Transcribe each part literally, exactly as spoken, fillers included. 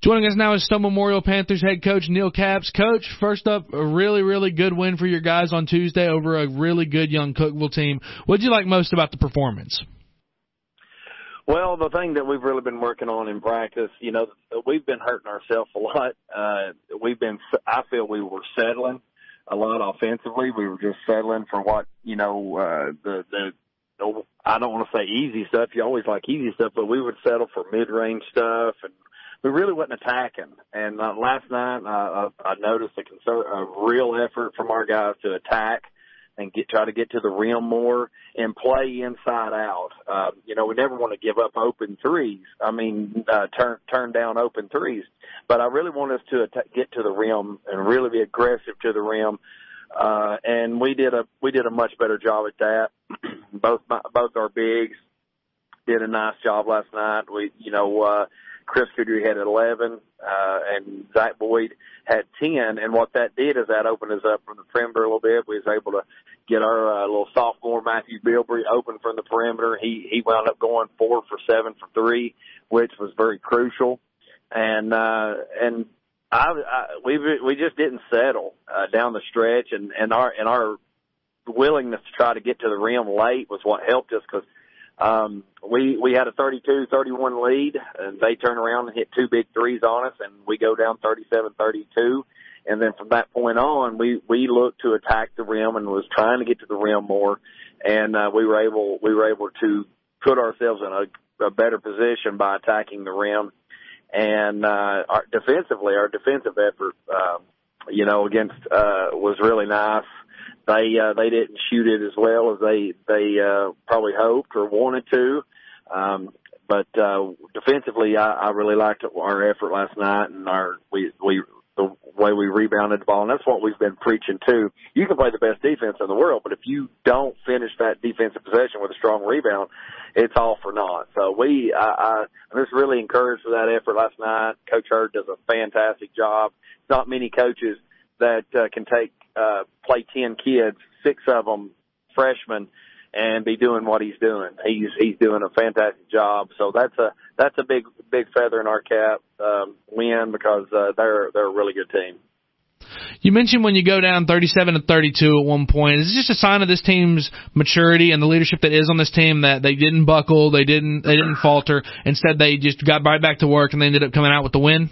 Joining us now is Stone Memorial Panthers head coach Neil Capps. Coach, first up, a really, really good win for your guys on Tuesday over a really good young Cookeville team. What did you like most about the performance? Well, the thing that we've really been working on in practice, you know, we've been hurting ourselves a lot. Uh, we've been, I feel we were settling a lot offensively. We were just settling for what, you know, uh, the, the, I don't want to say easy stuff. You always like easy stuff, but we would settle for mid-range stuff, and we really wasn't attacking. And uh, last night, uh, I, I noticed a, concern, a real effort from our guys to attack and get try to get to the rim more and play inside out. Uh, you know, we never want to give up open threes. I mean, uh, turn turn down open threes. But I really want us to att- get to the rim and really be aggressive to the rim. Uh, and we did a we did a much better job at that. both my, both our bigs did a nice job last night. We, you know, uh, Chris Coudry had eleven, uh, and Zach Boyd had ten. And what that did is that opened us up from the perimeter a little bit. We was able to get our uh, little sophomore Matthew Bilbrey open from the perimeter. He he wound up going four for seven for three, which was very crucial. And uh, and I, I we we just didn't settle uh, down the stretch, and and our and our willingness to try to get to the rim late was what helped us, because Um, we, we had a thirty-two thirty-one lead, and they turn around and hit two big threes on us, and we go down thirty-seven thirty-two. And then from that point on, we, we looked to attack the rim and was trying to get to the rim more. And, uh, we were able, we were able to put ourselves in a, a better position by attacking the rim. And, uh, our, defensively, our defensive effort, uh, you know, against, uh, was really nice. They uh, they didn't shoot it as well as they they uh, probably hoped or wanted to, um, but uh, defensively, I, I really liked our effort last night, and our we we the way we rebounded the ball, and that's what we've been preaching too. You can play the best defense in the world, but if you don't finish that defensive possession with a strong rebound, it's all for naught. So we I, I, I'm just really encouraged for that effort last night. Coach Hurd does a fantastic job. Not many coaches that uh, can take uh, play ten kids, six of them freshmen, and be doing what he's doing. He's he's doing a fantastic job. So that's a that's a big big feather in our cap um, win, because uh, they're they're a really good team. You mentioned when you go down thirty-seven to thirty-two at one point. Is this just a sign of this team's maturity and the leadership that is on this team, that they didn't buckle, they didn't they didn't falter, instead they just got right back to work and they ended up coming out with the win?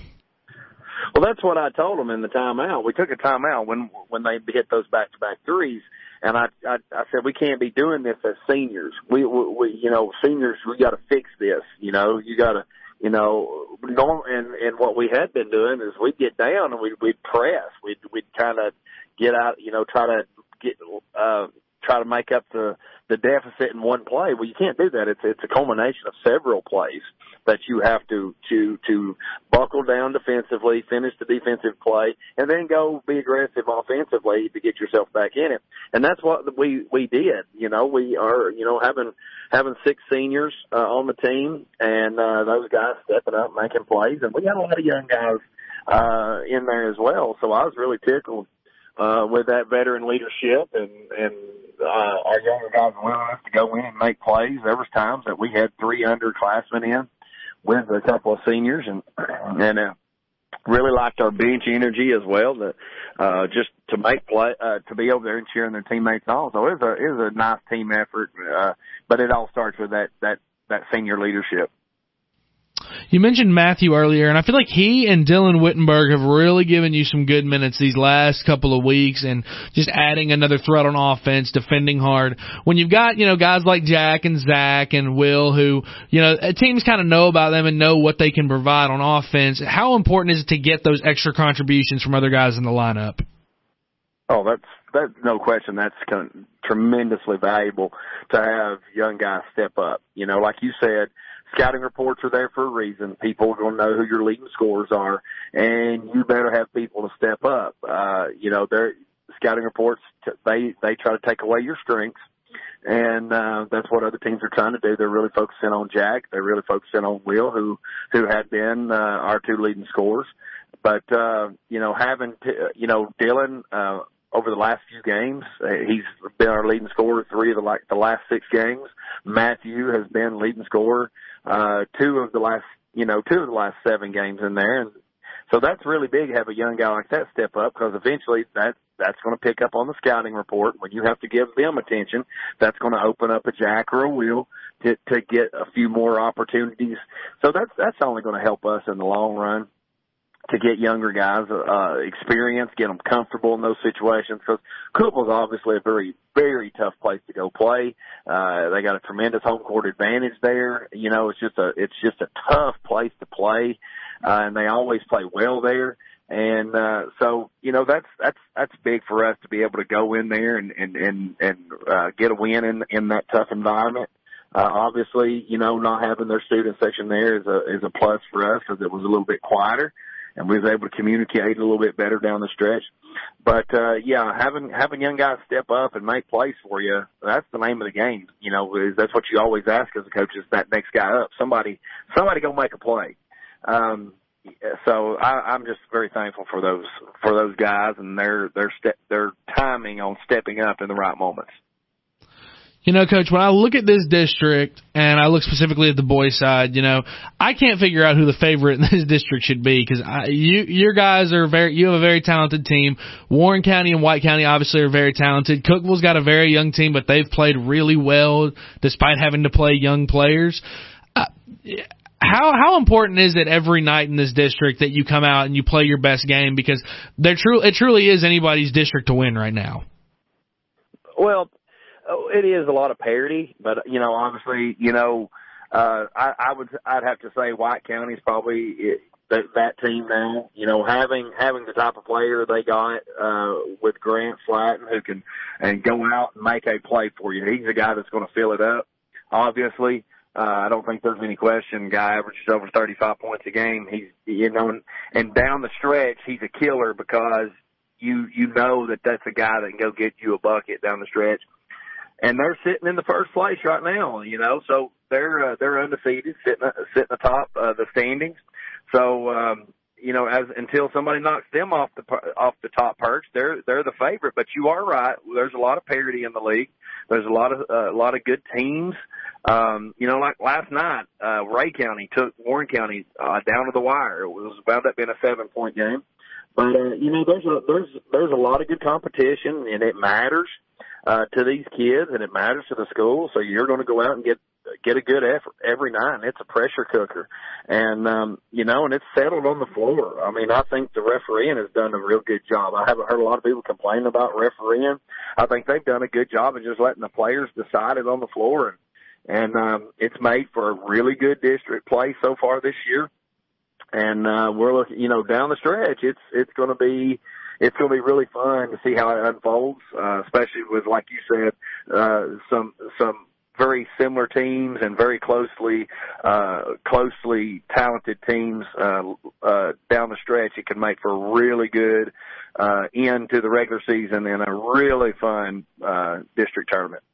Well, that's what I told them in the timeout. We took a timeout when when they hit those back-to-back threes, and I, I I said we can't be doing this as seniors. We, we, we you know, seniors, we got to fix this. You know, you got to, you know, norm, and and what we had been doing is we'd get down and we'd we'd press. We'd we'd kind of get out, you know, try to get uh, try to make up the the deficit in one play. Well, you can't do that. It's it's a culmination of several plays that you have to to to buckle down defensively, finish the defensive play, and then go be aggressive offensively to get yourself back in it. And that's what we we did. You know, we are you know having having six seniors uh, on the team, and uh, those guys stepping up, making plays, and we got a lot of young guys uh, in there as well. So I was really tickled uh, with that veteran leadership, and and uh, our younger guys willing us to go in and make plays. There was times that we had three underclassmen in with a couple of seniors, and and uh, really liked our bench energy as well. To, uh, just to make play, uh, to be over there and cheering their teammates on. So it was a it was a nice team effort, uh, but it all starts with that that that senior leadership. You mentioned Matthew earlier, and I feel like he and Dylan Wittenberg have really given you some good minutes these last couple of weeks, and just adding another threat on offense, defending hard. When you've got, you know, guys like Jack and Zach and Will who, you know, teams kind of know about them and know what they can provide on offense, how important is it to get those extra contributions from other guys in the lineup? Oh, that's, that's no question. That's kind of tremendously valuable to have young guys step up. You know, like you said, scouting reports are there for a reason. People are going to know who your leading scorers are, and you better have people to step up. Uh, you know, their scouting reports, they, they try to take away your strengths, and uh, that's what other teams are trying to do. They're really focusing on Jack. They're really focusing on Will, who, who had been uh, our two leading scorers. But, uh, you know, having, t- you know, Dylan, uh, over the last few games, uh, he's been our leading scorer three of the, like, the last six games. Matthew has been leading scorer uh, two of the last, you know, two of the last seven games in there. And So that's really big to have a young guy like that step up, because eventually that that's going to pick up on the scouting report. When you have to give them attention, that's going to open up a Jack or a Will to, to get a few more opportunities. So that's, that's only going to help us in the long run, to get younger guys uh, experience, get them comfortable in those situations. Because Cookeville is obviously a very, very tough place to go play. Uh, they got a tremendous home court advantage there. You know, it's just a it's just a tough place to play, uh, and they always play well there. And uh, so, you know, that's that's that's big for us to be able to go in there and and and, and uh, get a win in in that tough environment. Uh, obviously, you know, not having their student section there is a is a plus for us, because it was a little bit quieter, and we was able to communicate a little bit better down the stretch. But, uh, yeah, having, having young guys step up and make plays for you, that's the name of the game. You know, is that's what you always ask as a coach, is that next guy up. Somebody, somebody go make a play. Um, so I, I'm just very thankful for those, for those guys and their, their step, their timing on stepping up in the right moments. You know, Coach, when I look at this district, and I look specifically at the boys' side, you know, I can't figure out who the favorite in this district should be, because you, your guys are very, you have a very talented team. Warren County and White County obviously are very talented. Cookeville's got a very young team, but they've played really well despite having to play young players. Uh, How how important is it every night in this district that you come out and you play your best game, because there true it truly is anybody's district to win right now? Well, it is a lot of parity, but, you know, obviously, you know, uh, I, I would, I'd have to say White County is probably it, that, that team now. You know, having, having the type of player they got, uh, with Grant Slatton, who can, and go out and make a play for you. He's a guy that's going to fill it up, obviously. Uh, I don't think there's any question. Guy averages over thirty-five points a game. He's, you know, and, and down the stretch, he's a killer, because you, you know that that's a guy that can go get you a bucket down the stretch. And they're sitting in the first place right now, you know, so they're, uh, they're undefeated, sitting, sitting atop, uh, the standings. So, um, you know, as, until somebody knocks them off the, off the top perch, they're, they're the favorite. But you are right. There's a lot of parity in the league. There's a lot of, uh, a lot of good teams. Um, you know, like last night, uh, Ray County took Warren County, uh, down to the wire. It was about that being a seven point game. But, uh, you know, there's a, there's, there's a lot of good competition, and it matters. Uh, to these kids, and it matters to the school. So you're going to go out and get get a good effort every night. And it's a pressure cooker, and um, you know, and it's settled on the floor. I mean, I think the refereeing has done a real good job. I haven't heard a lot of people complain about refereeing. I think they've done a good job of just letting the players decide it on the floor, and and um, it's made for a really good district play so far this year. And uh, we're looking, you know, down the stretch. It's it's going to be. It's going to be really fun to see how it unfolds, uh, especially with, like you said, uh, some, some very similar teams and very closely, uh, closely talented teams, uh, uh, down the stretch. It can make for a really good, uh, end to the regular season and a really fun, uh, district tournament.